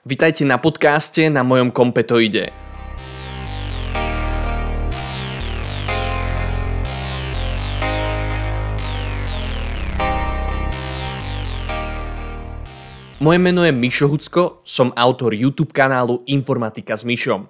Vitajte na podcaste Na mojom kompe to ide. Moje meno je Mišo Hucko, som autor YouTube kanálu Informatika s Mišom.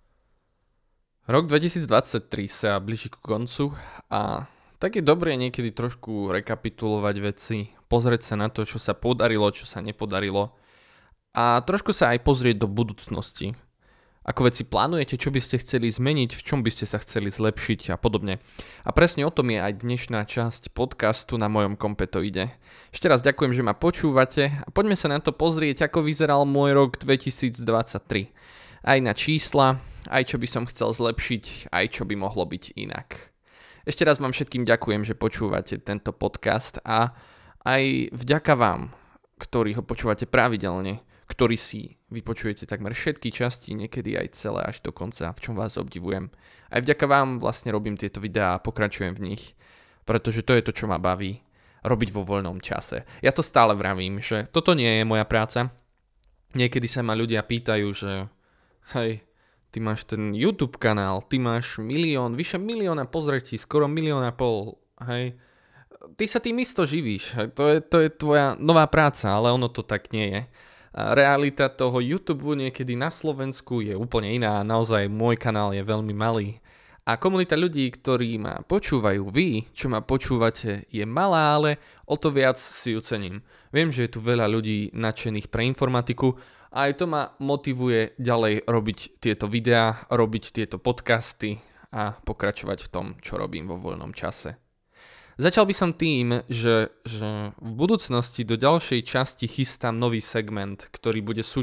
Rok 2023 sa blíži ku koncu a tak je dobré niekedy trošku rekapitulovať veci, pozrieť sa na to, čo sa podarilo, čo sa nepodarilo a trošku sa aj pozrieť do budúcnosti. Ako veci plánujete, čo by ste chceli zmeniť, v čom by ste sa chceli zlepšiť a podobne. A presne o tom je aj dnešná časť podcastu Na mojom kompe to ide. Ešte raz ďakujem, že ma počúvate a poďme sa na to pozrieť, ako vyzeral môj rok 2023. Aj na čísla, aj čo by som chcel zlepšiť, aj čo by mohlo byť inak. Ešte raz vám všetkým ďakujem, že počúvate tento podcast a aj vďaka vám, ktorí ho počúvate pravidelne, ktorí si vypočujete takmer všetky časti, niekedy aj celé až do konca, v čom vás obdivujem. Aj vďaka vám vlastne robím tieto videá a pokračujem v nich, pretože to je to, čo ma baví, robiť vo voľnom čase. Ja to stále vravím, že toto nie je moja práca. Niekedy sa ma ľudia pýtajú, že hej, ty máš ten YouTube kanál, ty máš vyše milióna pozretí, skoro 1,5 milióna, hej. Ty sa tým isto živíš, hej. To je tvoja nová práca, ale ono to tak nie je. Realita toho YouTube niekedy na Slovensku je úplne iná. Naozaj môj kanál je veľmi malý. A komunita ľudí, ktorí ma počúvajú, vy, čo ma počúvate, je malá, ale o to viac si ju cením. Viem, že je tu veľa ľudí nadšených pre informatiku a aj to ma motivuje ďalej robiť tieto videá, robiť tieto podcasty a pokračovať v tom, čo robím vo voľnom čase. Začal by som tým, že v budúcnosti do ďalšej časti chystám nový segment, ktorý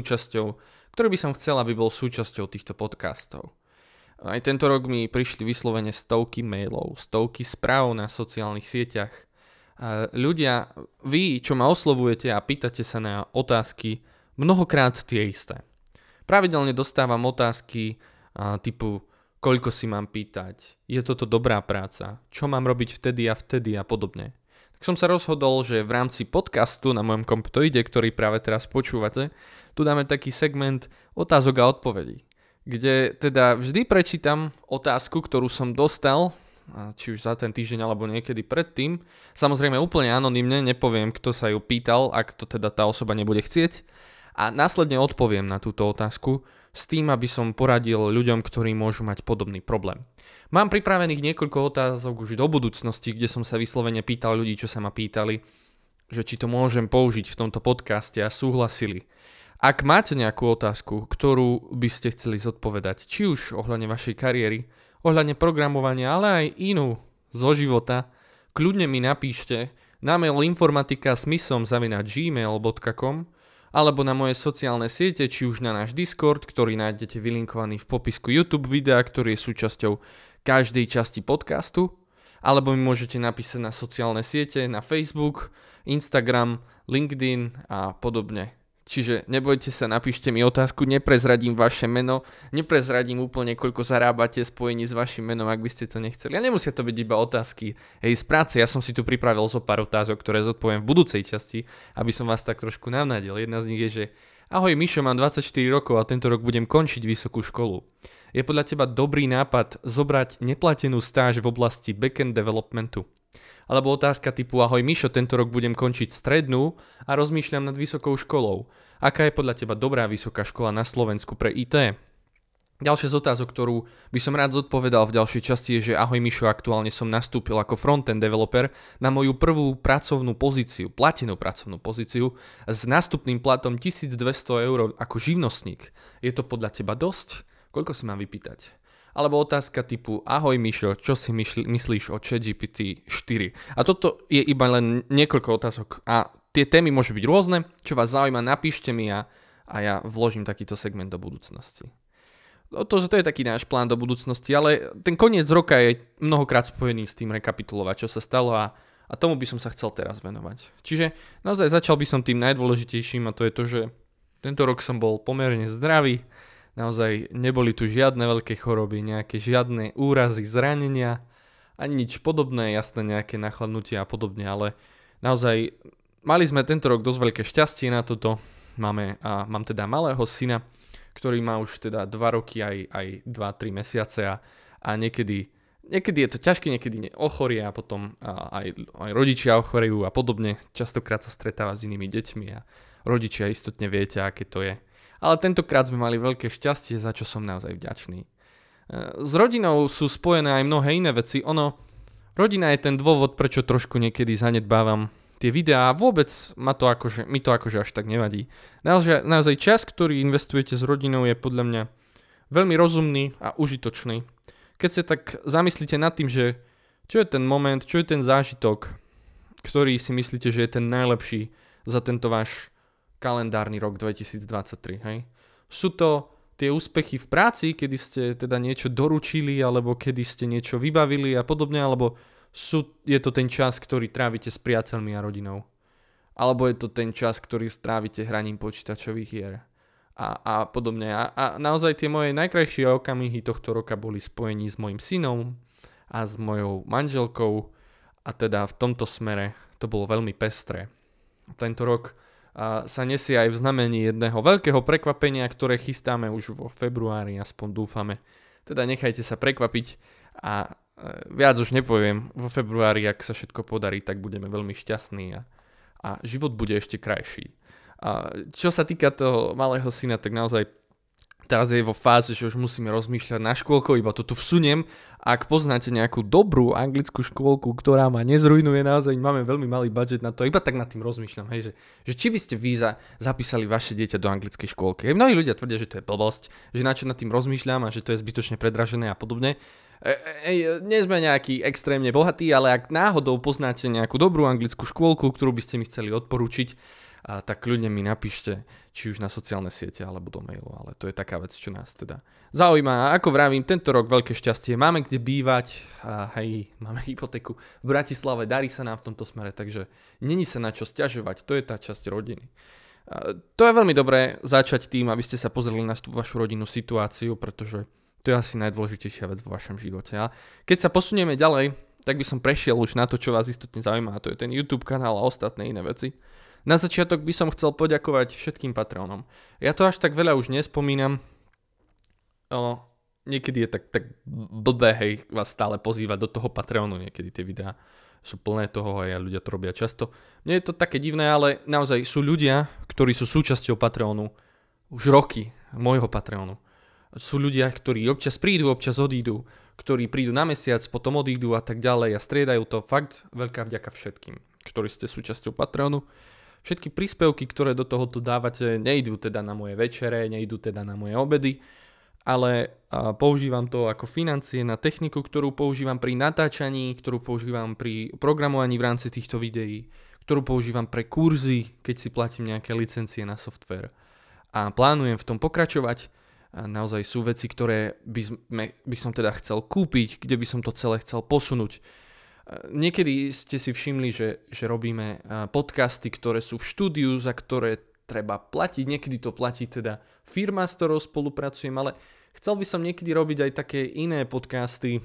by som chcel, aby bol súčasťou týchto podcastov. Aj tento rok mi prišli vyslovene stovky mailov, stovky správ na sociálnych sieťach. Ľudia, vy, čo ma oslovujete a pýtate sa na otázky, mnohokrát tie isté. Pravidelne dostávam otázky typu koľko si mám pýtať, je toto dobrá práca, čo mám robiť vtedy a podobne. Tak som sa rozhodol, že v rámci podcastu Na mojom kompe to ide, ktorý práve teraz počúvate, tu dáme taký segment otázok a odpovedí, kde teda vždy prečítam otázku, ktorú som dostal, či už za ten týždeň alebo niekedy predtým. Samozrejme úplne anonymne, nepoviem, kto sa ju pýtal, ak to teda tá osoba nebude chcieť. A následne odpoviem na túto otázku s tým, aby som poradil ľuďom, ktorí môžu mať podobný problém. Mám pripravených niekoľko otázok už do budúcnosti, kde som sa vyslovene pýtal ľudí, čo sa ma pýtali, že či to môžem použiť v tomto podcaste a súhlasili. Ak máte nejakú otázku, ktorú by ste chceli zodpovedať, či už ohľadne vašej kariéry, ohľadne programovania, ale aj inú zo života, kľudne mi napíšte na mail informatika@gmail.com alebo na moje sociálne siete, či už na náš Discord, ktorý nájdete vylinkovaný v popisku YouTube videa, ktorý je súčasťou každej časti podcastu, alebo mi môžete napísať na sociálne siete, na Facebook, Instagram, LinkedIn a podobne. Čiže nebojte sa, napíšte mi otázku, neprezradím vaše meno, neprezradím úplne, koľko zarábate spojení s vašim menom, ak by ste to nechceli. A nemusia to byť iba otázky z práce. Ja som si tu pripravil zo pár otázok, ktoré zodpoviem v budúcej časti, aby som vás tak trošku navnadil. Jedna z nich je, že ahoj Mišo, mám 24 rokov a tento rok budem končiť vysokú školu. Je podľa teba dobrý nápad zobrať neplatenú stáž v oblasti backend developmentu? Alebo otázka typu ahoj Mišo, tento rok budem končiť strednú a rozmýšľam nad vysokou školou. Aká je podľa teba dobrá vysoká škola na Slovensku pre IT? Ďalšia z otázok, ktorú by som rád zodpovedal v ďalšej časti je, že ahoj Mišo, aktuálne som nastúpil ako frontend developer na moju prvú pracovnú pozíciu, platenú pracovnú pozíciu s nástupným platom 1200 eur ako živnostník. Je to podľa teba dosť? Koľko si mám vypýtať? Alebo otázka typu ahoj Mišo, čo si myslíš o ChatGPT 4? A toto je iba len niekoľko otázok a tie témy môžu byť rôzne, čo vás zaujíma, napíšte mi a ja vložím takýto segment do budúcnosti. To je taký náš plán do budúcnosti, ale ten koniec roka je mnohokrát spojený s tým rekapitulovať, čo sa stalo a tomu by som sa chcel teraz venovať. Čiže naozaj začal by som tým najdôležitejším a to je to, že tento rok som bol pomerne zdravý. Naozaj neboli tu žiadne veľké choroby, nejaké žiadne úrazy, zranenia, ani nič podobné, jasné nejaké nachladnutia a podobne, ale naozaj mali sme tento rok dosť veľké šťastie na toto. Mám teda malého syna, ktorý má už teda 2 roky aj 2-3 mesiace a niekedy je to ťažké, niekedy ochorie a potom aj rodičia ochorejú a podobne. Častokrát sa stretáva s inými deťmi a rodičia istotne viete, aké to je. Ale tentokrát sme mali veľké šťastie, za čo som naozaj vďačný. S rodinou sú spojené aj mnohé iné veci. Rodina je ten dôvod, prečo trošku niekedy zanedbávam tie videá a vôbec mi to akože až tak nevadí. Naozaj čas, ktorý investujete s rodinou je podľa mňa veľmi rozumný a užitočný. Keď sa tak zamyslíte nad tým, že čo je ten moment, čo je ten zážitok, ktorý si myslíte, že je ten najlepší za tento váš kalendárny rok 2023, hej? Sú to tie úspechy v práci, kedy ste teda niečo doručili, alebo kedy ste niečo vybavili a podobne, alebo je to ten čas, ktorý trávite s priateľmi a rodinou. Alebo je to ten čas, ktorý strávite hraním počítačových hier. A podobne. A naozaj tie moje najkrajšie okamihy tohto roka boli spojení s mojim synom a s mojou manželkou. A teda v tomto smere to bolo veľmi pestré. Tento rok sa nesie aj v znamení jedného veľkého prekvapenia, ktoré chystáme už vo februári, aspoň dúfame. Teda nechajte sa prekvapiť a viac už nepoviem. Vo februári, ak sa všetko podarí, tak budeme veľmi šťastní a život bude ešte krajší. A čo sa týka toho malého syna, tak naozaj teraz je vo fáze, že už musíme rozmýšľať na škôlku, iba to tu vsuniem. Ak poznáte nejakú dobrú anglickú škôlku, ktorá ma nezrujnuje, naozaj máme veľmi malý budget na to, iba tak nad tým rozmýšľam, hej, že či by ste vy zapísali vaše dieťa do anglickej škôlky. Mnohí ľudia tvrdia, že to je blbosť, že na čo nad tým rozmýšľam a že to je zbytočne predražené a podobne. Nie sme nejaký extrémne bohatí, ale ak náhodou poznáte nejakú dobrú anglickú škôlku, ktorú by ste mi chceli odporúčiť, tak ľudia mi napíšte, či už na sociálne siete alebo do mailu, ale to je taká vec, čo nás teda zaujíma. A ako vravím, tento rok veľké šťastie, máme kde bývať, máme hypotéku v Bratislave, darí sa nám v tomto smere, takže není sa na čo sťažovať, to je tá časť rodiny. To je veľmi dobré začať tým, aby ste sa pozreli na tú vašu rodinnú situáciu, pretože to je asi najdôležitejšia vec vo vašom živote. A keď sa posunieme ďalej, tak by som prešiel už na to, čo vás istotne zaujíma, a to je ten YouTube kanál a ostatné iné veci. Na začiatok by som chcel poďakovať všetkým Patreonom. Ja to až tak veľa už nespomínam. Niekedy je tak blbé, hej, vás stále pozývať do toho Patreonu. Niekedy tie videá sú plné toho a ľudia to robia často. Mne je to také divné, ale naozaj sú ľudia, ktorí sú súčasťou Patreonu už roky, môjho Patreonu. Sú ľudia, ktorí občas prídu, občas odídu, ktorí prídu na mesiac, potom odídu a tak ďalej a striedajú to. Fakt veľká vďaka všetkým, ktorí ste súčasťou Patreonu. Všetky príspevky, ktoré do tohoto dávate, nejdú teda na moje večere, nejdú teda na moje obedy, ale používam to ako financie na techniku, ktorú používam pri natáčaní, ktorú používam pri programovaní v rámci týchto videí, ktorú používam pre kurzy, keď si platím nejaké licencie na software. A plánujem v tom pokračovať. Naozaj sú veci, ktoré by som teda chcel kúpiť, kde by som to celé chcel posunúť. Niekedy ste si všimli, že robíme podcasty, ktoré sú v štúdiu, za ktoré treba platiť. Niekedy to platí teda firma, s ktorou spolupracujem, ale chcel by som niekedy robiť aj také iné podcasty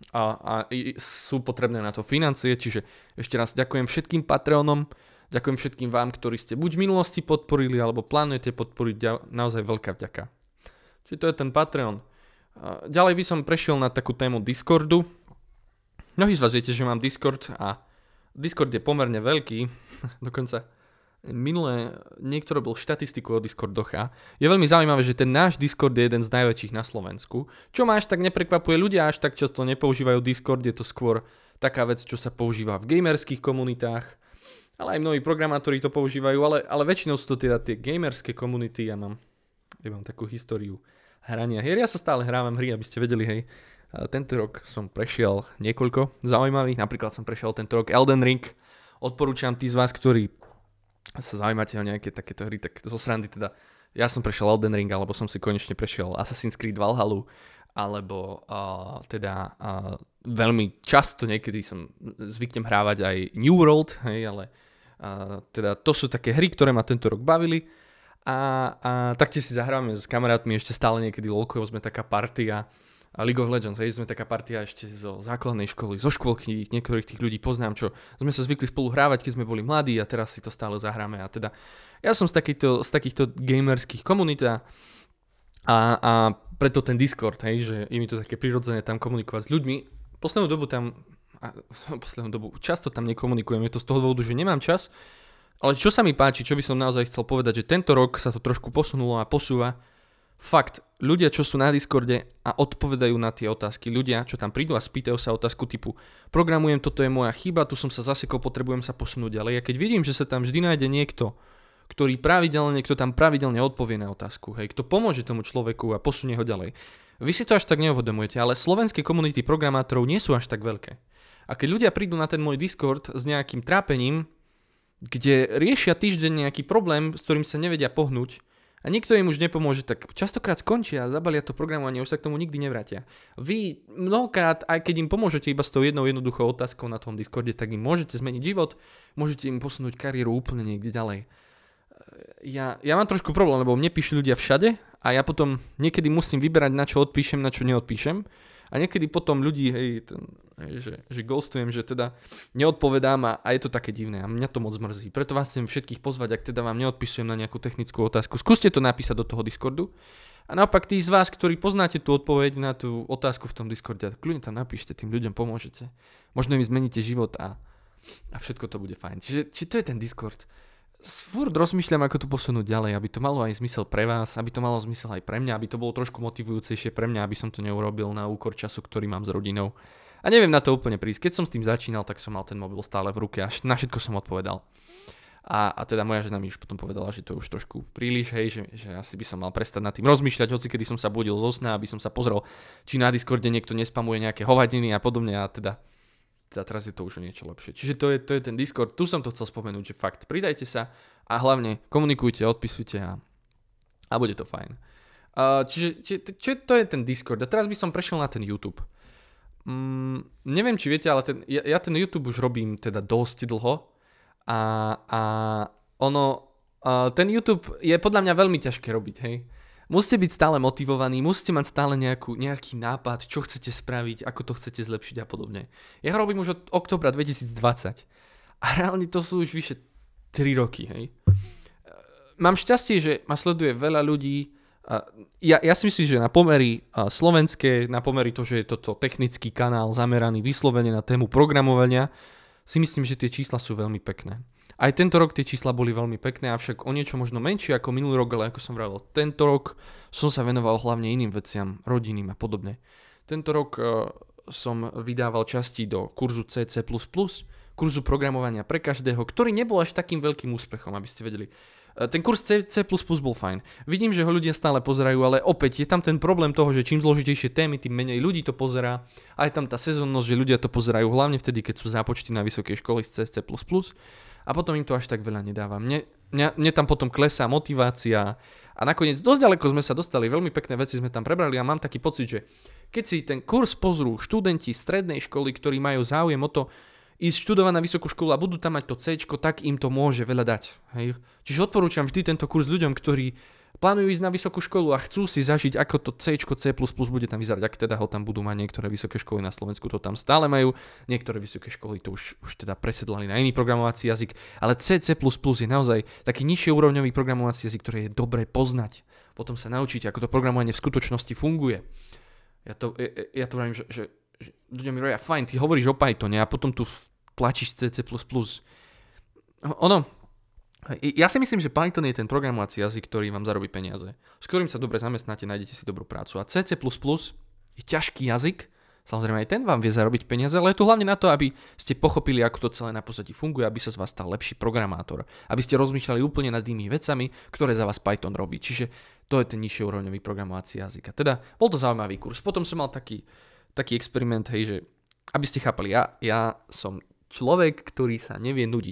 a sú potrebné na to financie. Čiže ešte raz ďakujem všetkým Patreonom, ďakujem všetkým vám, ktorí ste buď v minulosti podporili, alebo plánujete podporiť, naozaj veľká vďaka. Čiže to je ten Patreon. Ďalej by som prešiel na takú tému Discordu. Mnohí z vás viete, že mám Discord a Discord je pomerne veľký, dokonca minulé niekto robil štatistiku o Discordoch a je veľmi zaujímavé, že ten náš Discord je jeden z najväčších na Slovensku. Čo ma až tak neprekvapuje, ľudia až tak často nepoužívajú Discord, je to skôr taká vec, čo sa používa v gamerských komunitách, ale aj mnohí programátori to používajú, ale väčšinou sú to teda tie gamerské komunity. Ja mám takú históriu hrania hier, ja sa stále hrávam hry, aby ste vedeli, hej. Tento rok som prešiel niekoľko zaujímavých, napríklad som prešiel tento rok Elden Ring. Odporúčam tí z vás, ktorí sa zaujímate o nejaké takéto hry, tak zo srandy teda ja som prešiel Elden Ring, alebo som si konečne prešiel Assassin's Creed Valhallu, alebo veľmi často niekedy som zvyknem hrávať aj New World, hej, ale teda to sú také hry, ktoré ma tento rok bavili a taktiež si zahrávame s kamarátmi ešte stále niekedy LOLko, sme taká party a League of Legends, hej, sme taká partia ešte zo základnej školy, zo škôlky, niektorých tých ľudí poznám, čo sme sa zvykli spolu hrávať, keď sme boli mladí a teraz si to stále zahráme a teda ja som z takýchto gamerských komunít a preto ten Discord, hej, že je mi to také prirodzené tam komunikovať s ľuďmi. Poslednú dobu často tam nekomunikujem, je to z toho dôvodu, že nemám čas, ale čo sa mi páči, čo by som naozaj chcel povedať, že tento rok sa to trošku posunulo a posúva. Fakt, ľudia, čo sú na Discorde a odpovedajú na tie otázky, ľudia, čo tam prídu a spýtajú sa otázku typu programujem, toto je moja chyba, tu som sa zasekol, potrebujem sa posunúť ďalej. A keď vidím, že sa tam vždy nájde niekto, kto tam pravidelne odpovie na otázku, hej, kto pomôže tomu človeku a posunie ho ďalej. Vy si to až tak neuvedomujete, ale slovenské komunity programátorov nie sú až tak veľké. A keď ľudia prídu na ten môj Discord s nejakým trápením, kde riešia týždeň nejaký problém, s ktorým sa nevedia pohnúť, a niekto im už nepomôže, tak častokrát skončia a zabalia to programovanie, už sa k tomu nikdy nevrátia. Vy mnohokrát, aj keď im pomôžete iba s tou jednou jednoduchou otázkou na tom Discorde, tak im môžete zmeniť život, môžete im posunúť kariéru úplne niekde ďalej. Ja mám trošku problém, lebo mne píšu ľudia všade a ja potom niekedy musím vyberať, na čo odpíšem, na čo neodpíšem. A niekedy potom ľudí, že ghostujem, že teda neodpovedám a je to také divné a mňa to moc mrzí. Preto vás chcem všetkých pozvať, ak teda vám neodpisujem na nejakú technickú otázku, skúste to napísať do toho Discordu. A naopak tí z vás, ktorí poznáte tú odpoveď na tú otázku v tom Discorde, kľudne tam napíšte, tým ľuďom pomôžete. Možno im zmeníte život a všetko to bude fajn. Čiže to je ten Discord. Furt rozmýšľam, ako to posunúť ďalej, aby to malo aj zmysel pre vás, aby to malo zmysel aj pre mňa, aby to bolo trošku motivujúcejšie pre mňa, aby som to neurobil na úkor času, ktorý mám s rodinou. A neviem na to úplne prísť. Keď som s tým začínal, tak som mal ten mobil stále v ruke a na všetko som odpovedal. A teda moja žena mi už potom povedala, že to už trošku príliš, hej, že asi by som mal prestať nad tým rozmýšľať, hoci kedy som sa budil zo sna, aby som sa pozrel, či na Discorde niekto nespamuje nejaké hovadiny a podobne a teda teraz je to už niečo lepšie. Čiže to je ten Discord, tu som to chcel spomenúť, že fakt, pridajte sa a hlavne komunikujte, odpisujte a bude to fajn. Čiže to je ten Discord a teraz by som prešiel na ten YouTube. Neviem, či viete, ale ja ten YouTube už robím teda dosť dlho a ten YouTube je podľa mňa veľmi ťažké robiť, hej. Musíte byť stále motivovaní, musíte mať stále nejaký nápad, čo chcete spraviť, ako to chcete zlepšiť a podobne. Ja ho robím už od októbra 2020 a reálne to sú už vyše 3 roky, hej. Mám šťastie, že ma sleduje veľa ľudí. Ja si myslím, že na pomery slovenské, na pomery to, že je toto technický kanál zameraný vyslovene na tému programovania, si myslím, že tie čísla sú veľmi pekné. Aj tento rok tie čísla boli veľmi pekné, avšak o niečo možno menšie ako minulý rok, ale ako som vravel, tento rok som sa venoval hlavne iným veciam, rodinným a podobne. Tento rok som vydával časti do kurzu CC++, kurzu programovania pre každého, ktorý nebol až takým veľkým úspechom, aby ste vedeli. Ten kurz C++ bol fajn. Vidím, že ho ľudia stále pozerajú, ale opäť je tam ten problém toho, že čím zložitejšie témy, tým menej ľudí to pozerá. A je tam tá sezónnosť, že ľudia to pozerajú hlavne vtedy, keď sú zápočty na vysokej škole z C++. A potom im to až tak veľa nedáva. Mne tam potom klesá motivácia a nakoniec dosť ďaleko sme sa dostali, veľmi pekné veci sme tam prebrali a mám taký pocit, že keď si ten kurz pozrú študenti strednej školy, ktorí majú záujem o to ísť študovať na vysokú školu a budú tam mať to C-čko, tak im to môže veľa dať. Hej? Čiže odporúčam vždy tento kurz ľuďom, ktorí plánujú ísť na vysokú školu a chcú si zažiť, ako to C-čko, C++ bude tam vyzerať, ak teda ho tam budú mať. Niektoré vysoké školy na Slovensku to tam stále majú, niektoré vysoké školy to už teda presedlali na iný programovací jazyk, ale C++ je naozaj taký nižšie úrovňový programovací jazyk, ktorý je dobre poznať. Potom sa naučíte, ako to programovanie v skutočnosti funguje. Ja to vravím, že ľudia mi hovoria, fajn, ty hovoríš o Pythone a potom tu tlačíš C++. Ja si myslím, že Python je ten programovací jazyk, ktorý vám zarobí peniaze, s ktorým sa dobre zamestnáte, nájdete si dobrú prácu. A C++ je ťažký jazyk, samozrejme aj ten vám vie zarobiť peniaze, ale je tu hlavne na to, aby ste pochopili, ako to celé na pozadí funguje, aby sa z vás stal lepší programátor, aby ste rozmýšľali úplne nad inými vecami, ktoré za vás Python robí. Čiže to je ten nižšie úrovňový programovací jazyk. A teda bol to zaujímavý kurz. Potom som mal taký experiment, hej, že aby ste chápali, ja som človek, ktorý sa nevie nudiť.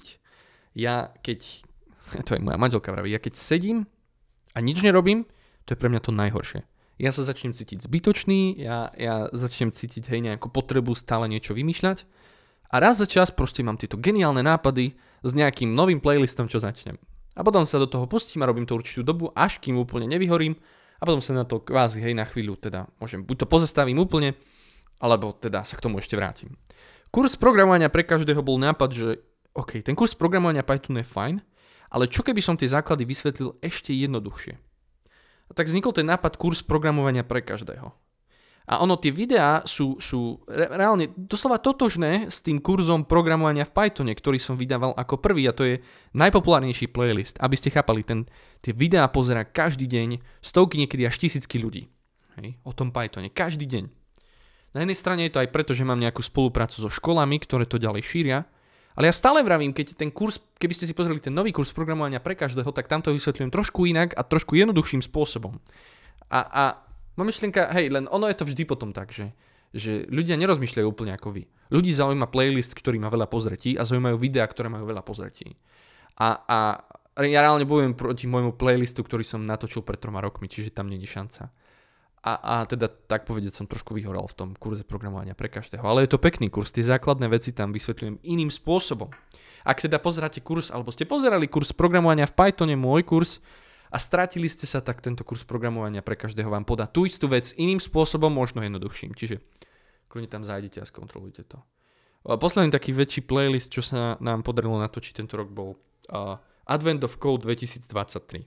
To je moja manželka vraví, ja keď sedím a nič nerobím, to je pre mňa to najhoršie. Ja sa začnem cítiť zbytočný, ja začnem cítiť nejakú potrebu stále niečo vymýšľať a raz za čas proste mám tieto geniálne nápady s nejakým novým playlistom, čo začnem. A potom sa do toho pustím a robím to určitú dobu, až kým úplne nevyhorím a potom sa na to kvázi, hej, na chvíľu teda môžem, buď to pozastavím úplne, alebo teda sa k tomu ešte vrátim. Kurs programovania pre každého bol nápad, že OK, ten kurz programovania Pythonu je fajn, ale čo keby som tie základy vysvetlil ešte jednoduchšie? A tak vznikol ten nápad kurz programovania pre každého. A tie videá sú reálne doslova totožné s tým kurzom programovania v Pythone, ktorý som vydával ako prvý a to je najpopulárnejší playlist. Aby ste chápali, tie videá pozerá každý deň stovky, niekedy až tisícky ľudí. Hej, o tom Pythone, každý deň. Na jednej strane je to aj preto, že mám nejakú spoluprácu so školami, ktoré to ďalej šíria, ale ja stále vravím, keď ten kurz, keby ste si pozreli ten nový kurz programovania pre každého, tak tam to vysvetľujem trošku inak a trošku jednoduchším spôsobom. A moja myšlienka, hej, len ono je to vždy potom tak, že ľudia nerozmýšľajú úplne ako vy. Ľudí zaujíma playlist, ktorý má veľa pozretí a zaujímajú videá, ktoré majú veľa pozretí. A ja reálne bojujem proti môjmu playlistu, ktorý som natočil pred 3 rokmi, čiže tam nie je šanca. A teda tak povedať som trošku vyhoral v tom kurze programovania pre každého. Ale je to pekný kurz, tie základné veci tam vysvetľujem iným spôsobom. Ak teda pozeráte kurz, alebo ste pozerali kurz programovania v Pythone, môj kurz, a stratili ste sa, tak tento kurz programovania pre každého vám podá tú istú vec iným spôsobom, možno jednoduchším. Čiže kľudne tam zájdete a skontrolujte to. Posledný taký väčší playlist, čo sa nám podarilo natočiť tento rok, bol Advent of Code 2023.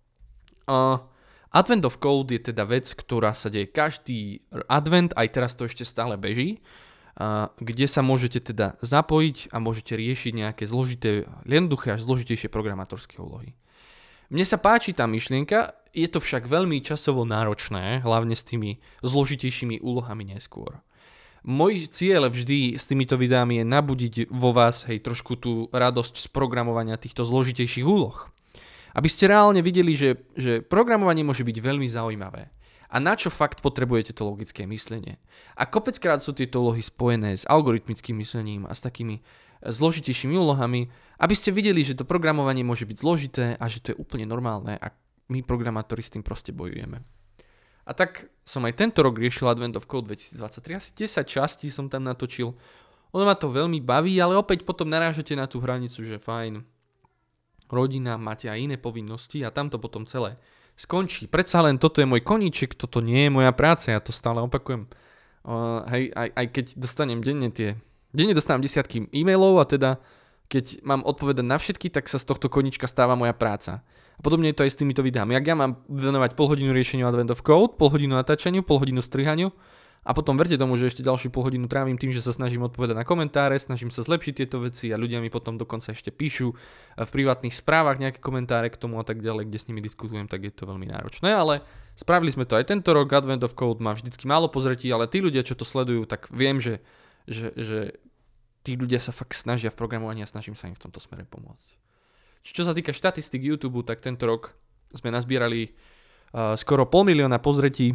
Advent of Code je teda vec, ktorá sa deje každý advent, aj teraz to ešte stále beží, kde sa môžete teda zapojiť a môžete riešiť nejaké zložité, jednoduché až zložitejšie programátorské úlohy. Mne sa páči tá myšlienka, je to však veľmi časovo náročné, hlavne s tými zložitejšími úlohami neskôr. Môj cieľ vždy s týmito videami je nabudiť vo vás trošku tú radosť z programovania týchto zložitejších úloh. Aby ste reálne videli, že programovanie môže byť veľmi zaujímavé. A na čo fakt potrebujete to logické myslenie. A kopeckrát sú tieto úlohy spojené s algoritmickým myslením a s takými zložitejšími úlohami, aby ste videli, že to programovanie môže byť zložité a že to je úplne normálne a my programátori s tým proste bojujeme. A tak som aj tento rok riešil Advent of Code 2023, asi 10 častí som tam natočil. Ono ma to veľmi baví, ale opäť potom narážate na tú hranicu, že fajn, rodina, máte aj iné povinnosti a tam to potom celé skončí. Predsa len toto je môj koníček, toto nie je moja práca, ja to stále opakujem. Aj keď dostanem denne dostávam desiatky e-mailov a teda keď mám odpovedať na všetky, tak sa z tohto koníčka stáva moja práca. A podobne je to aj s týmito videami. Ak ja mám venovať pol hodinu riešeniu Advent of Code, pol hodinu natáčaniu, pol hodinu strihaniu a potom verte tomu, že ešte ďalšiu pol hodinu trávim tým, že sa snažím odpovedať na komentáre, snažím sa zlepšiť tieto veci a ľudia mi potom dokonca ešte píšu v privátnych správach nejaké komentáre k tomu a tak ďalej, kde s nimi diskutujem, tak je to veľmi náročné, ale spravili sme to aj tento rok. Advent of Code má vždycky málo pozretí, ale tí ľudia, čo to sledujú, tak viem, že tí ľudia sa fakt snažia v programovaní a snažím sa im v tomto smere pomôcť. Čo sa týka štatistik YouTube, tak tento rok sme nazbierali skoro 500 000 pozretí,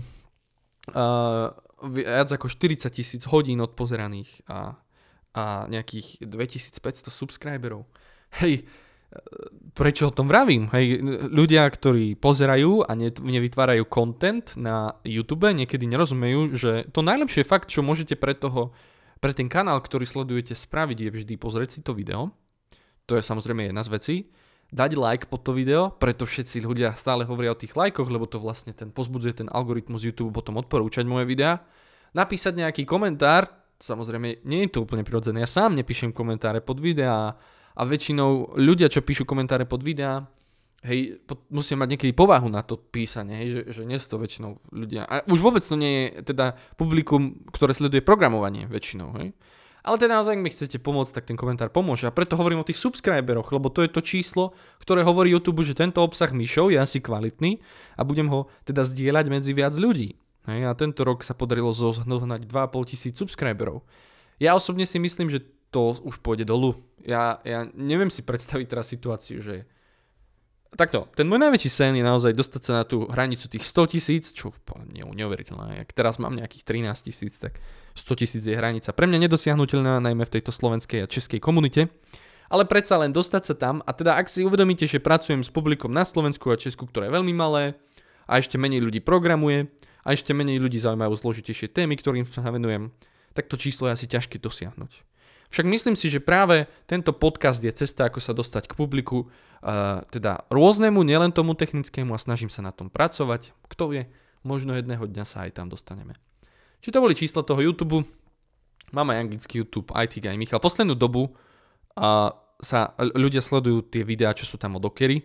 viac ako 40 000 hodín odpozeraných a nejakých 2500 subscriberov. Hej, prečo o tom vravím? Hej, ľudia, ktorí pozerajú a nevytvárajú content na YouTube, niekedy nerozumejú, že to najlepšie fakt, čo môžete pre ten kanál, ktorý sledujete, spraviť, je vždy pozrieť si to video. To je samozrejme jedna z vecí. Dať like pod to video, preto všetci ľudia stále hovoria o tých lajkoch, lebo to vlastne pozbudzuje ten algoritmus YouTube potom odporúčať moje videá. Napísať nejaký komentár, samozrejme nie je to úplne prirodzené. Ja sám nepíšem komentáre pod videá a väčšinou ľudia, čo píšu komentáre pod videá, musia mať niekedy povahu na to písanie, že nie sú to väčšinou ľudia. A už vôbec to nie je teda publikum, ktoré sleduje programovanie väčšinou, hej. Ale teda naozaj, ak mi chcete pomôcť, tak ten komentár pomôže. A preto hovorím o tých subscriberoch, lebo to je to číslo, ktoré hovorí YouTube, že tento obsah myšov je asi kvalitný a budem ho teda zdieľať medzi viac ľudí. Hej, a tento rok sa podarilo zohnať 2500 subscriberov. Ja osobne si myslím, že to už pôjde dolu. Ja neviem si predstaviť teraz situáciu, že takto, ten môj najväčší sen je naozaj dostať sa na tú hranicu tých 100 000, čo je neuveriteľné. Ak teraz mám nejakých 13 000, tak 100 000 je hranica. Pre mňa nedosiahnuteľná, najmä v tejto slovenskej a českej komunite. Ale predsa len dostať sa tam, a teda ak si uvedomíte, že pracujem s publikom na Slovensku a Česku, ktoré je veľmi malé, a ešte menej ľudí programuje, a ešte menej ľudí zaujímajú zložitejšie témy, ktorým sa venujem, tak to číslo je asi ťažké dosiahnuť. Však myslím si, že práve tento podcast je cesta, ako sa dostať k publiku, teda rôznemu, nielen tomu technickému, a snažím sa na tom pracovať. Kto vie, možno jedného dňa sa aj tam dostaneme. Či to boli čísla toho YouTube, máme aj anglický YouTube, IT Guy Michal. Poslednú dobu sa ľudia sledujú tie videá, čo sú tam od Okery.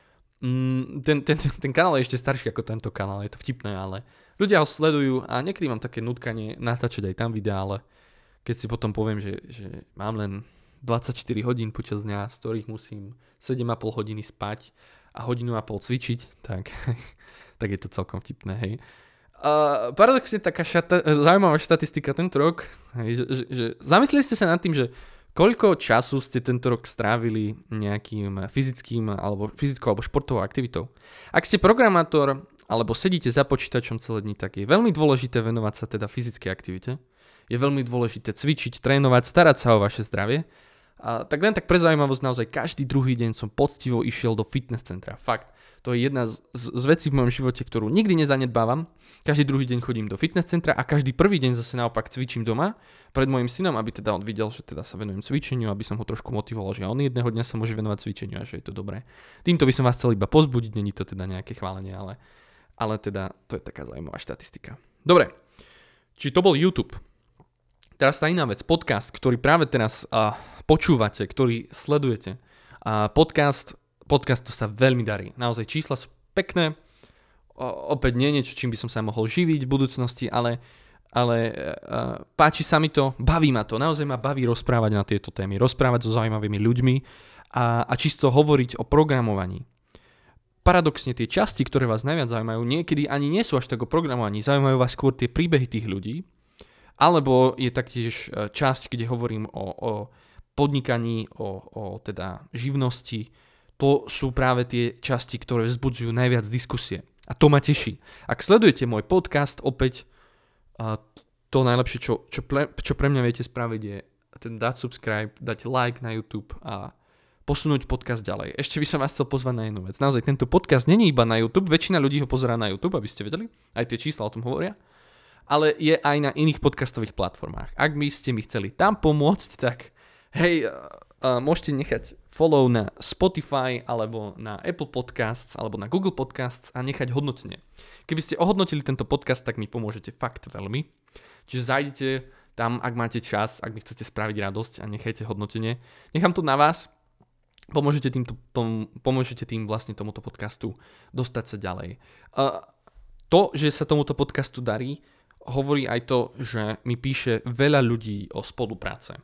Ten kanál je ešte starší ako tento kanál, je to vtipné, ale ľudia ho sledujú a niekedy mám také nutkanie natáčať aj tam videá, ale keď si potom poviem, že mám len 24 hodín počas dňa, z ktorých musím 7,5 hodiny spať a 1,5 hodinu cvičiť, tak je to celkom vtipné, hej. Paradoxne taká zaujímavá štatistika tento rok, hej, že zamysleli ste sa nad tým, že koľko času ste tento rok strávili nejakým fyzickou alebo športovou aktivitou. Ak ste programátor alebo sedíte za počítačom celé dni, tak je veľmi dôležité venovať sa teda fyzickej aktivite. Je veľmi dôležité cvičiť, trénovať, starať sa o vaše zdravie. Tak len tak pre zaujímavosť, naozaj každý druhý deň som poctivo išiel do fitness centra. Fakt, to je jedna z vecí v mojom živote, ktorú nikdy nezanedbávam. Každý druhý deň chodím do fitness centra a každý prvý deň zase naopak cvičím doma pred mojim synom, aby teda on videl, že teda sa venujem cvičeniu, aby som ho trošku motivoval, že on jedného dňa sa môže venovať cvičeniu a že je to dobré. Týmto by som vás chcel iba pozbudiť, není to teda nejaké chválenie, ale teda to je taká zaujímavá štatistika. Dobre, či to bol YouTube. Teraz tá iná vec, podcast, ktorý práve teraz počúvate, ktorý sledujete. Podcast to sa veľmi darí. Naozaj čísla sú pekné, opäť nie niečo, čím by som sa mohol živiť v budúcnosti, ale páči sa mi to, baví ma to, naozaj ma baví rozprávať na tieto témy, rozprávať so zaujímavými ľuďmi a čisto hovoriť o programovaní. Paradoxne tie časti, ktoré vás najviac zaujímajú, niekedy ani nie sú až tak o programovaní, zaujímajú vás skôr tie príbehy tých ľudí, alebo je taktiež časť, kde hovorím o podnikaní, o teda živnosti. To sú práve tie časti, ktoré vzbudzujú najviac diskusie. A to ma teší. Ak sledujete môj podcast, opäť to najlepšie, čo pre mňa viete spraviť, je dať subscribe, dať like na YouTube a posunúť podcast ďalej. Ešte by som vás chcel pozvať na jednu vec. Naozaj tento podcast není iba na YouTube, väčšina ľudí ho pozerá na YouTube, aby ste vedeli, aj tie čísla o tom hovoria, ale je aj na iných podcastových platformách. Ak by ste mi chceli tam pomôcť, tak hej, môžete nechať follow na Spotify alebo na Apple Podcasts alebo na Google Podcasts a nechať hodnotenie. Keby ste ohodnotili tento podcast, tak mi pomôžete fakt veľmi. Čiže zajdite tam, ak máte čas, ak mi chcete spraviť radosť a nechajte hodnotenie. Nechám to na vás. Pomôžete tým vlastne tomuto podcastu dostať sa ďalej. To, že sa tomuto podcastu darí, hovorí aj to, že mi píše veľa ľudí o spolupráce.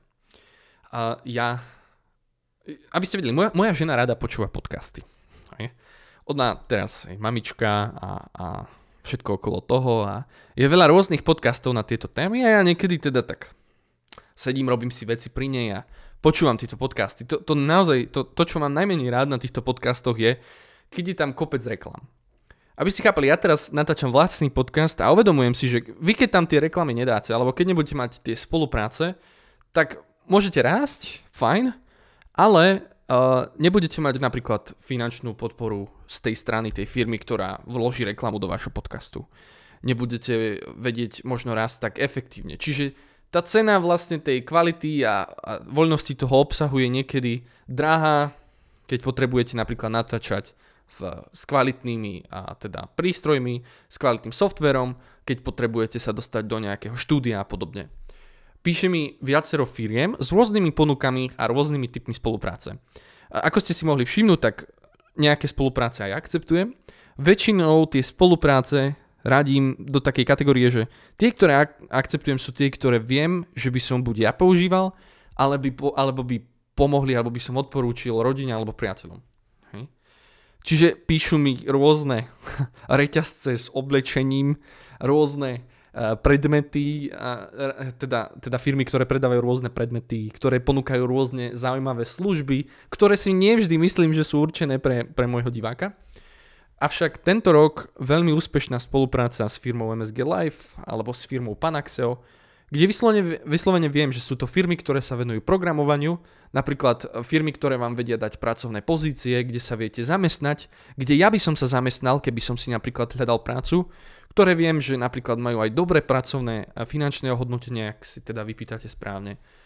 Aby ste vedeli, moja žena rada počúva podcasty. Ona teraz je mamička a všetko okolo toho a je veľa rôznych podcastov na tieto témy a ja niekedy teda tak sedím, robím si veci pri nej a počúvam tieto podcasty. To naozaj, to, čo mám najmenej rád na týchto podcastoch je, keď je tam kopec reklam. Aby ste chápali, ja teraz natáčam vlastný podcast a uvedomujem si, že vy keď tam tie reklamy nedáte, alebo keď nebudete mať tie spolupráce, tak môžete rásť, fajn, ale nebudete mať napríklad finančnú podporu z tej strany tej firmy, ktorá vloží reklamu do vašho podcastu. Nebudete vedieť možno rásť tak efektívne. Čiže tá cena vlastne tej kvality a voľnosti toho obsahu je niekedy drahá, keď potrebujete napríklad natáčať s kvalitnými teda prístrojmi, s kvalitným softverom, keď potrebujete sa dostať do nejakého štúdia a podobne. Píše mi viacero firiem s rôznymi ponukami a rôznymi typmi spolupráce. Ako ste si mohli všimnúť, tak nejaké spolupráce aj akceptujem. Väčšinou tie spolupráce radím do takej kategórie, že tie, ktoré akceptujem, sú tie, ktoré viem, že by som buď ja používal, alebo by pomohli, alebo by som odporúčil rodine alebo priateľom. Hej. Čiže píšu mi rôzne reťazce s oblečením, rôzne predmety, teda firmy, ktoré predávajú rôzne predmety, ktoré ponúkajú rôzne zaujímavé služby, ktoré si nevždy myslím, že sú určené pre môjho diváka. Avšak tento rok veľmi úspešná spolupráca s firmou MSG Live alebo s firmou Panaxeo, kde vyslovene viem, že sú to firmy, ktoré sa venujú programovaniu, napríklad firmy, ktoré vám vedia dať pracovné pozície, kde sa viete zamestnať, kde ja by som sa zamestnal, keby som si napríklad hľadal prácu, ktoré viem, že napríklad majú aj dobré pracovné a finančné ohodnotenie, ak si teda vypýtate správne.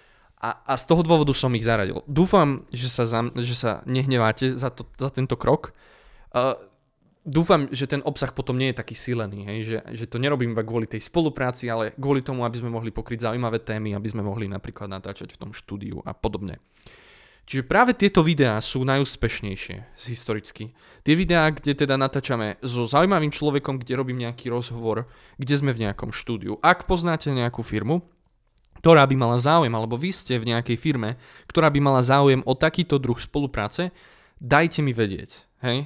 A z toho dôvodu som ich zaradil. Dúfam, že sa nehneváte za tento krok. Dúfam, že ten obsah potom nie je taký silený, hej? Že to nerobím iba kvôli tej spolupráci, ale kvôli tomu, aby sme mohli pokryť zaujímavé témy, aby sme mohli napríklad natáčať v tom štúdiu a podobne. Čiže práve tieto videá sú najúspešnejšie historicky. Tie videá, kde teda natáčame so zaujímavým človekom, kde robím nejaký rozhovor, kde sme v nejakom štúdiu. Ak poznáte nejakú firmu, ktorá by mala záujem, alebo vy ste v nejakej firme, ktorá by mala záujem o takýto druh spolupráce, dajte mi vedieť. Hej?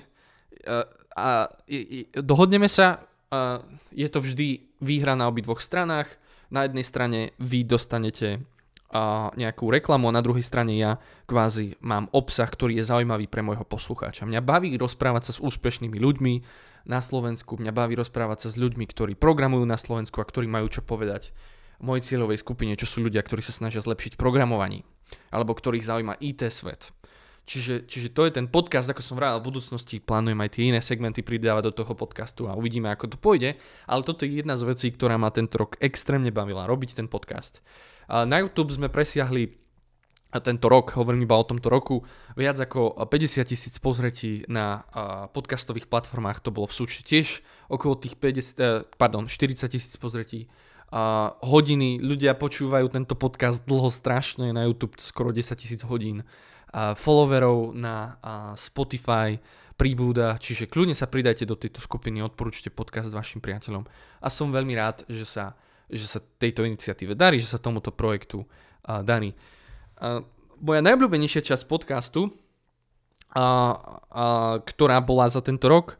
Dohodneme sa, je to vždy výhra na obidvoch stranách. Na jednej strane vy dostanete nejakú reklamu a na druhej strane ja kvázi mám obsah, ktorý je zaujímavý pre môjho poslucháča. Mňa baví rozprávať sa s úspešnými ľuďmi na Slovensku, mňa baví rozprávať sa s ľuďmi, ktorí programujú na Slovensku a ktorí majú čo povedať mojej cieľovej skupine, čo sú ľudia, ktorí sa snažia zlepšiť programovanie alebo ktorých zaujíma IT svet. Čiže to je ten podcast, ako som vravel, v budúcnosti plánujem aj tie iné segmenty pridávať do toho podcastu a uvidíme, ako to pôjde, ale toto je jedna z vecí, ktorá ma tento rok extrémne bavila, robiť ten podcast. Na YouTube sme presiahli tento rok, hovorím iba o tomto roku, viac ako 50 000 pozretí na podcastových platformách, to bolo v súčte tiež okolo tých 40 000 pozretí. Hodiny, ľudia počúvajú tento podcast dlho strašne, na YouTube skoro 10 000 hodín, followerov na Spotify pribúda, čiže kľudne sa pridajte do tejto skupiny, odporúčte podcast vašim priateľom a som veľmi rád, že sa tejto iniciatíve darí, že sa tomuto projektu darí. Moja najobľúbenejšia časť podcastu, ktorá bola za tento rok,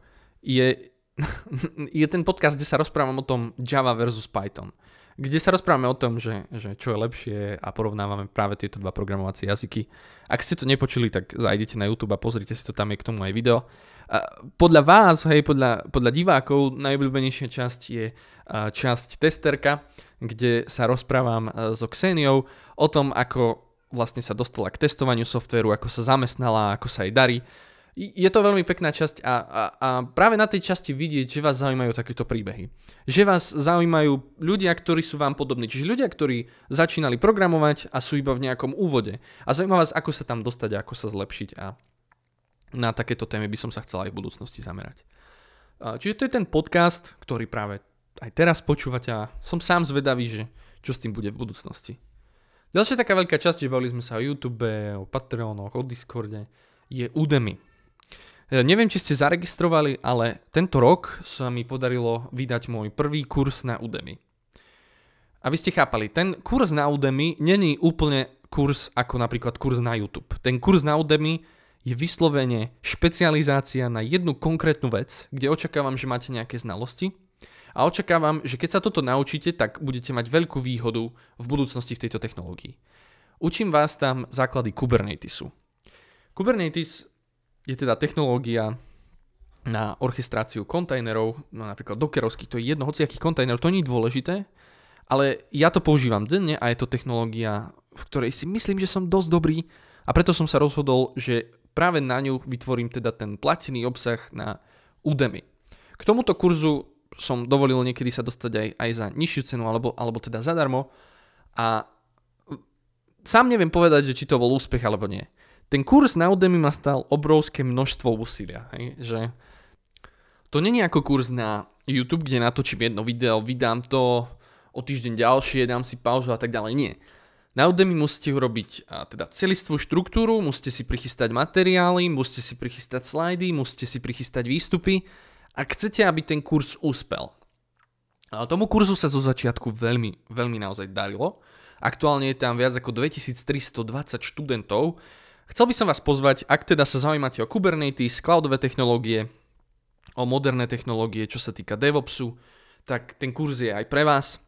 je ten podcast, kde sa rozprávam o tom Java versus Python. Kde sa rozprávame o tom, že čo je lepšie a porovnávame práve tieto dva programovacie jazyky. Ak ste to nepočuli, tak zajdete na YouTube a pozrite si to, tam je k tomu aj video. Podľa vás, podľa divákov, najobľúbenejšia časť je časť testerka, kde sa rozprávam so Kseniou o tom, ako vlastne sa dostala k testovaniu softvéru, ako sa zamestnala, ako sa jej darí. Je to veľmi pekná časť a práve na tej časti vidieť, že vás zaujímajú takéto príbehy. Že vás zaujímajú ľudia, ktorí sú vám podobní. Čiže ľudia, ktorí začínali programovať a sú iba v nejakom úvode. A zaujíma vás, ako sa tam dostať a ako sa zlepšiť. A na takéto témy by som sa chcel aj v budúcnosti zamerať. Čiže to je ten podcast, ktorý práve aj teraz počúvate a som sám zvedavý, že čo s tým bude v budúcnosti. Ďalšia taká veľká časť, že bavili sme sa o YouTube, o Patreonoch, o Discorde, je Udemy. Neviem, či ste zaregistrovali, ale tento rok sa mi podarilo vydať môj prvý kurz na Udemy. Aby ste chápali, ten kurz na Udemy není úplne kurz ako napríklad kurz na YouTube. Ten kurz na Udemy je vyslovene špecializácia na jednu konkrétnu vec, kde očakávam, že máte nejaké znalosti a očakávam, že keď sa toto naučíte, tak budete mať veľkú výhodu v budúcnosti v tejto technológii. Učím vás tam základy Kubernetesu. Kubernetes je teda technológia na orchestráciu kontajnerov, no napríklad dockerovský, to je jedno, hociaký kontajner, to nie je dôležité, ale ja to používam denne a je to technológia, v ktorej si myslím, že som dosť dobrý a preto som sa rozhodol, že práve na ňu vytvorím teda ten platený obsah na Udemy. K tomuto kurzu som dovolil niekedy sa dostať aj za nižšiu cenu, alebo teda zadarmo a sám neviem povedať, že či to bol úspech alebo nie. Ten kurz na Udemy ma stal obrovské množstvo úsilia. Hej? Že to nie je ako kurz na YouTube, kde natočím jedno video, vydám to, o týždeň ďalšie, dám si pauzu a tak ďalej. Nie. Na Udemy musíte urobiť teda celistvú štruktúru, musíte si prichystať materiály, musíte si prichystať slajdy, musíte si prichystať výstupy, ak chcete, aby ten kurz úspel. Ale tomu kurzu sa zo začiatku veľmi, veľmi naozaj darilo. Aktuálne je tam viac ako 2320 študentov. Chcel by som vás pozvať, ak teda sa zaujímate o Kubernetes, cloudové technológie, o moderné technológie, čo sa týka DevOpsu, tak ten kurz je aj pre vás.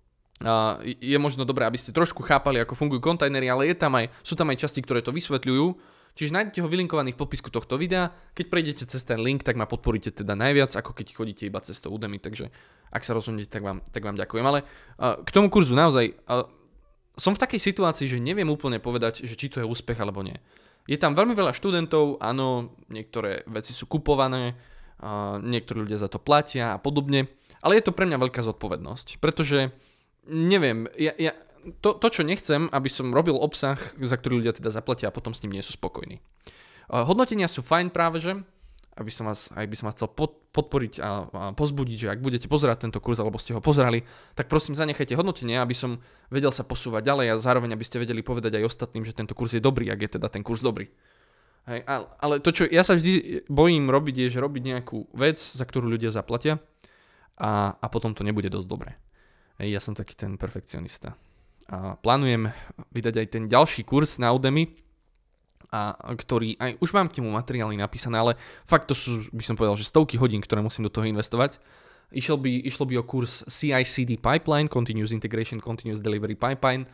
Je možno dobré, aby ste trošku chápali, ako fungujú kontajnery, ale sú tam aj časti, ktoré to vysvetľujú. Čiže nájdete ho vylinkovaný v popisku tohto videa. Keď prejdete cez ten link, tak ma podporíte teda najviac, ako keď chodíte iba cez to Udemy. Takže ak sa rozhodnete, tak vám ďakujem. Ale k tomu kurzu naozaj som v takej situácii, že neviem úplne povedať, že či to je úspech alebo nie. Je tam veľmi veľa študentov, áno, niektoré veci sú kupované, niektorí ľudia za to platia a podobne, ale je to pre mňa veľká zodpovednosť, pretože neviem, to, čo nechcem, aby som robil obsah, za ktorý ľudia teda zaplatia a potom s ním nie sú spokojní. Hodnotenia sú fajn práve, že aby som vás chcel podporiť a pozbudiť, že ak budete pozerať tento kurz, alebo ste ho pozerali, tak prosím zanechajte hodnotenie, aby som vedel sa posúvať ďalej a zároveň aby ste vedeli povedať aj ostatným, že tento kurz je dobrý, ak je teda ten kurz dobrý. Hej, ale to, čo ja sa vždy bojím robiť, je, že robiť nejakú vec, za ktorú ľudia zaplatia a potom to nebude dosť dobré. Hej, ja som taký ten perfekcionista. A plánujem vydať aj ten ďalší kurz na Udemy, ktorý, aj už mám k nemu materiály napísané, ale fakt to sú, by som povedal, že stovky hodín, ktoré musím do toho investovať. Išlo by o kurz CI/CD Pipeline, Continuous Integration, Continuous Delivery Pipeline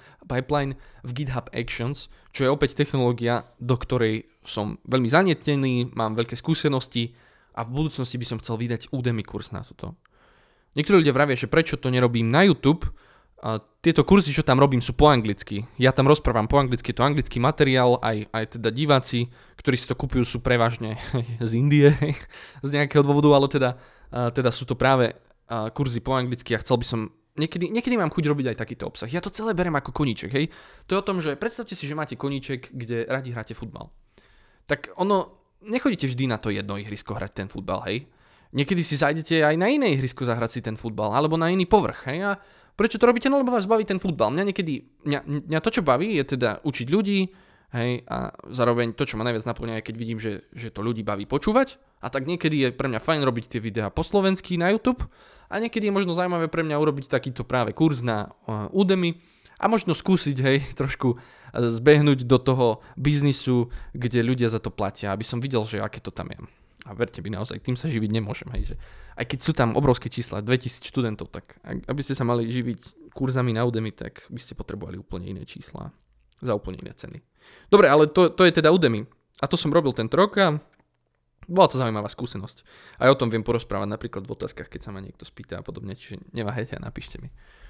v GitHub Actions, čo je opäť technológia, do ktorej som veľmi zanietený, mám veľké skúsenosti a v budúcnosti by som chcel vydať Udemy kurz na toto. Niektorí ľudia vravia, že prečo to nerobím na YouTube. Tieto kurzy, čo tam robím, sú po anglicky. Ja tam rozprávam po anglicky, je to anglický materiál, aj teda diváci, ktorí si to kupujú, sú prevažne z Indie, z nejakého dôvodu, ale teda sú to práve kurzy po anglicky a chcel by som, niekedy mám chuť robiť aj takýto obsah. Ja to celé berem ako koníček, hej. To je o tom, že predstavte si, že máte koníček, kde radi hráte futbal. Tak nechodíte vždy na to jedno ihrisko hrať ten futbal, hej. Niekedy si zájdete aj na iné ihrisko zahrať si ten futbal, alebo na iný povrch, hej. A prečo to robíte? No lebo vás baví ten futbal. Mňa to, čo baví, je teda učiť ľudí, hej, a zároveň to, čo ma najviac naplňa, je keď vidím, že to ľudí baví počúvať. A tak niekedy je pre mňa fajn robiť tie videá po slovensky na YouTube a niekedy je možno zaujímavé pre mňa urobiť takýto práve kurz na Udemy a možno skúsiť, hej, trošku zbehnúť do toho biznisu, kde ľudia za to platia, aby som videl, že aké to tam je. A verte mi naozaj, tým sa živiť nemôžem, hej, že aj keď sú tam obrovské čísla, 2000 študentov, tak aby ste sa mali živiť kurzami na Udemy, tak by ste potrebovali úplne iné čísla za úplne iné ceny. Dobre, ale to je teda Udemy. A to som robil tento rok a bola to zaujímavá skúsenosť. Aj o tom viem porozprávať napríklad v otázkach, keď sa ma niekto spýta a podobne, čiže neváhajte a napíšte mi.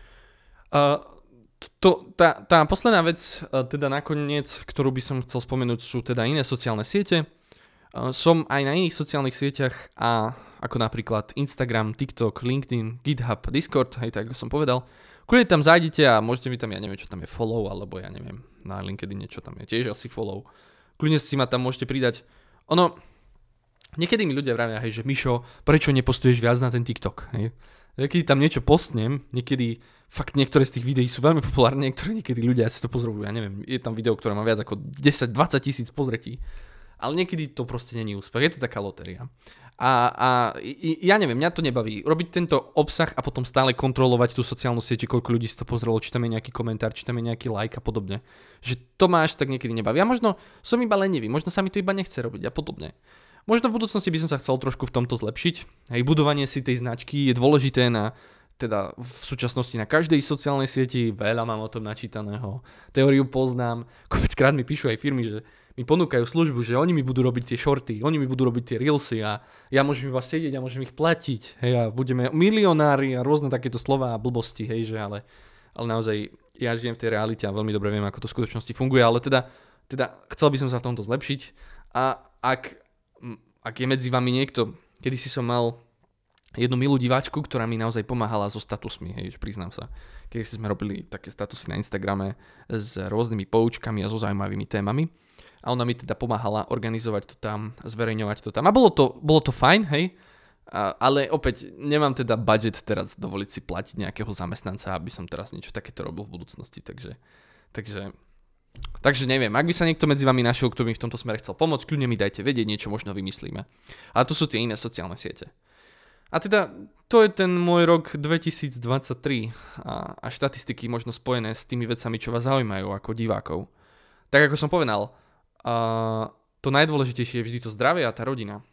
Tá posledná vec, teda nakoniec, ktorú by som chcel spomenúť, sú teda iné sociálne siete. Som aj na iných sociálnych sieťach ako napríklad Instagram, TikTok, LinkedIn, GitHub, Discord, hej, tak ako som povedal. Kľudne tam zájdete a môžete mi tam, ja neviem, čo tam je follow, alebo ja neviem, na LinkedIn niečo tam je tiež asi follow. Kľudne si ma tam môžete pridať. Niekedy mi ľudia vravia, hej, že Mišo, prečo nepostuješ viac na ten TikTok, hej? Niekedy tam niečo postnem, niekedy fakt niektoré z tých videí sú veľmi populárne, niekedy ľudia si to pozrú, ja neviem, je tam video, ktoré má viac ako 10-20 tisíc pozretí. Ale niekedy to proste není úspech, je to taká lotéria. A ja neviem, mňa to nebaví. Robiť tento obsah a potom stále kontrolovať tú sociálnu sieť, koľko ľudí si to pozrelo, či tam je nejaký komentár, či tam je nejaký like a podobne. Že to ma až tak niekedy nebaví. A možno som iba lenivý, možno sa mi to iba nechce robiť a podobne. Možno v budúcnosti by som sa chcel trošku v tomto zlepšiť. Aj budovanie si tej značky je dôležité teda v súčasnosti na každej sociálnej sieti, veľa mám o tom načítaného, teóriu poznám, kopeckrát mi píšu aj firmy, že mi ponúkajú službu, že oni mi budú robiť tie shorty, oni mi budú robiť tie reelsy a ja môžem iba sedieť a môžem ich platiť, hej, a budeme milionári a rôzne takéto slová a blbosti, hej, že ale naozaj ja žijem v tej realite a veľmi dobre viem, ako to v skutočnosti funguje, ale teda chcel by som sa v tomto zlepšiť a ak je medzi vami niekto, kedysi som mal jednu milú diváčku, ktorá mi naozaj pomáhala so statusmi, hej, priznám sa. Keď sme robili také statusy na Instagrame s rôznymi poučkami a so zaujímavými témami. A ona mi teda pomáhala organizovať to tam, zverejňovať to tam. A bolo to fajn, hej, ale opäť nemám teda budget teraz dovoliť si platiť nejakého zamestnanca, aby som teraz niečo takéto robil v budúcnosti, takže neviem, ak by sa niekto medzi vami našiel, kto by v tomto smere chcel pomôcť, kľudne mi dajte vedieť, niečo možno vymyslíme. Ale to sú tie iné sociálne siete. A teda to je ten môj rok 2023 a štatistiky možno spojené s tými vecami, čo vás zaujímajú ako divákov. Tak ako som povedal, to najdôležitejšie je vždy to zdravie a tá rodina.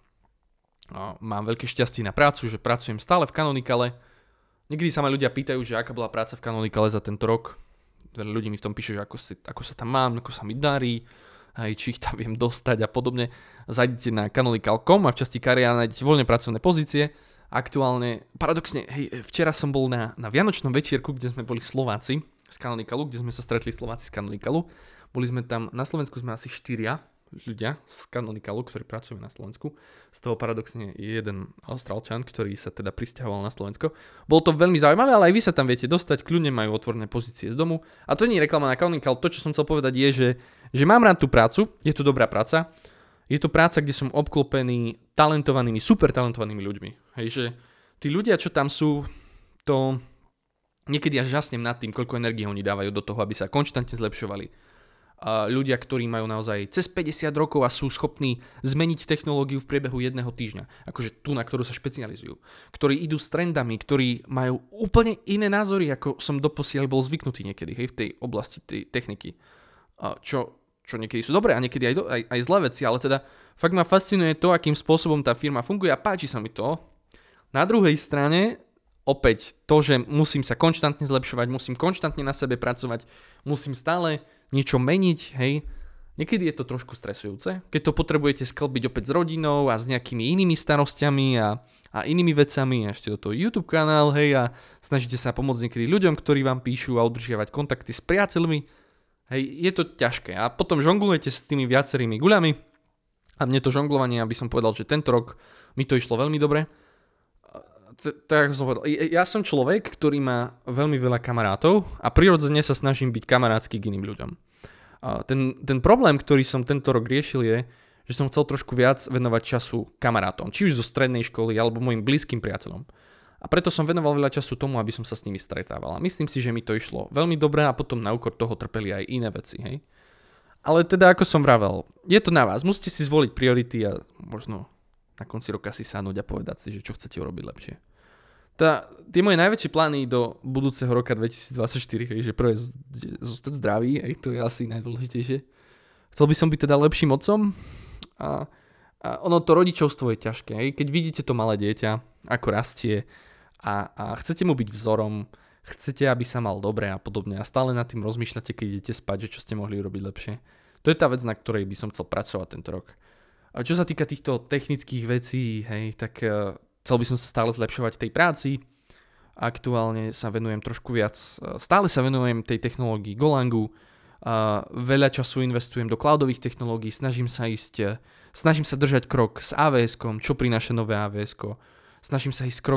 Mám veľké šťastie na prácu, že pracujem stále v Canonicale. Niekedy sa ma ľudia pýtajú, že aká bola práca v Canonicale za tento rok. Veľa ľudí mi v tom píše, že ako sa tam mám, ako sa mi darí, aj či ich tam viem dostať a podobne. Zajdite na canonical.com a v časti kariéra nájdete voľné pracovné pozície. Aktuálne, paradoxne, hej, včera som bol na vianočnom večierku, kde sme boli Slováci z Canonicalu, kde sme sa stretli Slováci z Canonicalu. Boli sme tam, na Slovensku sme asi 4, ľudia z Canonicalu, ktorí pracujú na Slovensku. Z toho paradoxne je jeden Austrálčan, ktorý sa teda prisťahoval na Slovensko. Bolo to veľmi zaujímavé, ale aj vy sa tam viete dostať, kľudne majú otvorené pozície z domu. A to nie je reklama na Canonical, to čo som chcel povedať je, že mám rád tú prácu, je to dobrá práca. Je to práca, kde som obklopený talentovanými, super talentovanými ľuďmi. Hej, že tí ľudia, čo tam sú, to niekedy až žasnem nad tým, koľko energie oni dávajú do toho, aby sa konštantne zlepšovali. Ľudia, ktorí majú naozaj cez 50 rokov a sú schopní zmeniť technológiu v priebehu jedného týždňa. Akože tú, na ktorú sa špecializujú. Ktorí idú s trendami, ktorí majú úplne iné názory, ako som doposiaľ bol zvyknutý niekedy, hej, v tej oblasti tej techniky. Čo niekedy sú dobré a niekedy aj zlé veci, ale teda fakt ma fascinuje to, akým spôsobom tá firma funguje a páči sa mi to. Na druhej strane opäť to, že musím sa konštantne zlepšovať, musím konštantne na sebe pracovať, musím stále niečo meniť, hej. Niekedy je to trošku stresujúce, keď to potrebujete sklbiť opäť s rodinou a s nejakými inými starostiami a inými vecami, a ešte do toho YouTube kanál, hej, a snažíte sa pomôcť niekedy ľuďom, ktorí vám píšu a udržiavať kontakty s priateľmi. Hej, je to ťažké a potom žonglujete s tými viacerými guľami a mne to žonglovanie, aby som povedal, že tento rok mi to išlo veľmi dobre. Tak som povedal, ja som človek, ktorý má veľmi veľa kamarátov a prirodzene sa snažím byť kamarátsky k iným ľuďom. Ten problém, ktorý som tento rok riešil je, že som chcel trošku viac venovať času kamarátom, či už zo strednej školy alebo mojim blízkym priateľom. A preto som venoval veľa času tomu, aby som sa s nimi stretával. A myslím si, že mi to išlo veľmi dobre a potom na úkor toho trpeli aj iné veci, hej. Ale teda ako som vravel, je to na vás, musíte si zvoliť priority a možno na konci roka si sadnúť a povedať si, že čo chcete urobiť lepšie. Tie moje najväčšie plány do budúceho roka 2024, hej, že prvé zostať zdravý, hej, to je asi najdôležitejšie. Chcel by som byť teda lepším otcom a ono to rodičovstvo je ťažké, hej. Keď vidíte to malé dieťa, ako rastie a chcete mu byť vzorom, chcete, aby sa mal dobre a podobne a stále nad tým rozmýšľate, keď idete spať, že čo ste mohli urobiť lepšie. To je tá vec, na ktorej by som chcel pracovať tento rok. A čo sa týka týchto technických vecí, hej, tak chcel by som sa stále zlepšovať tej práci. Aktuálne sa venujem trošku viac, stále sa venujem tej technológii Golangu. Veľa času investujem do cloudových technológií, snažím sa držať krok s AWS-kom, čo prináša nové AWS-ko. Snažím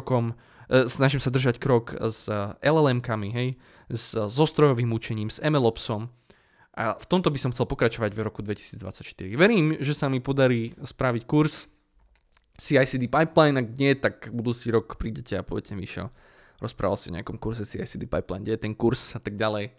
sa držať krok s LLM-kami, hej, so strojovým učením, s MLOpsom. A v tomto by som chcel pokračovať v roku 2024. Verím, že sa mi podarí spraviť kurz CI/CD Pipeline, ak nie, tak budúci rok prídete a poviete mi, že rozprával si o nejakom kurze CI/CD Pipeline, kde je ten kurz a tak ďalej.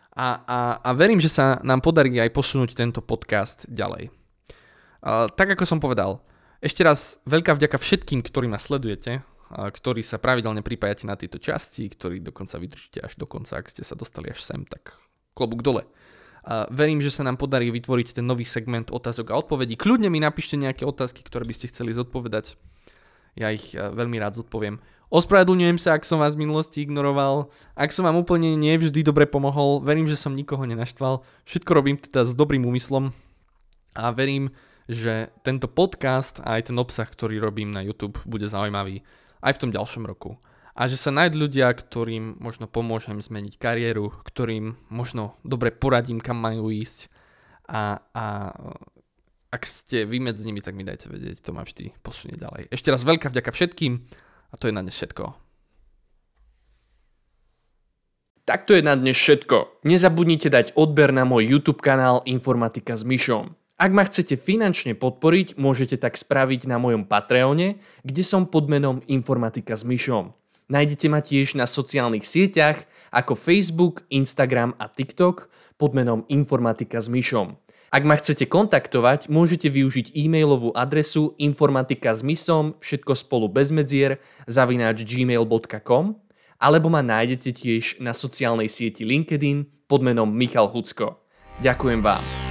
A verím, že sa nám podarí aj posunúť tento podcast ďalej. Tak ako som povedal, ešte raz veľká vďaka všetkým, ktorí ma sledujete, ktorí sa pravidelne pripájate na tieto časti, ktorí dokonca vydržíte až do konca, ak ste sa dostali až sem, tak klobúk dole. Verím, že sa nám podarí vytvoriť ten nový segment otázok a odpovedí. Kľudne mi napíšte nejaké otázky, ktoré by ste chceli zodpovedať. Ja ich veľmi rád zodpoviem. Ospravedlňujem sa, ak som vás v minulosti ignoroval. Ak som vám úplne nevždy dobre pomohol, verím, že som nikoho nenaštval. Všetko robím teda s dobrým úmyslom a verím, že tento podcast a aj ten obsah, ktorý robím na YouTube, bude zaujímavý aj v tom ďalšom roku. A že sa nájdú ľudia, ktorým možno pomôžem zmeniť kariéru, ktorým možno dobre poradím, kam majú ísť. A ak ste vy medzi nimi, tak mi dajte vedieť, to ma vždy posunie ďalej. Ešte raz veľká vďaka všetkým a to je na dnes všetko. Tak to je na dnes všetko. Nezabudnite dať odber na môj YouTube kanál Informatika s Mišom. Ak ma chcete finančne podporiť, môžete tak spraviť na mojom Patreone, kde som pod menom Informatika s Mišom. Nájdete ma tiež na sociálnych sieťach ako Facebook, Instagram a TikTok pod menom Informatika s Mišom. Ak ma chcete kontaktovať, môžete využiť e-mailovú adresu informatikasmisom, všetko spolu bez medzier, @gmail.com, alebo ma nájdete tiež na sociálnej sieti LinkedIn pod menom Michal Hucko. Ďakujem vám.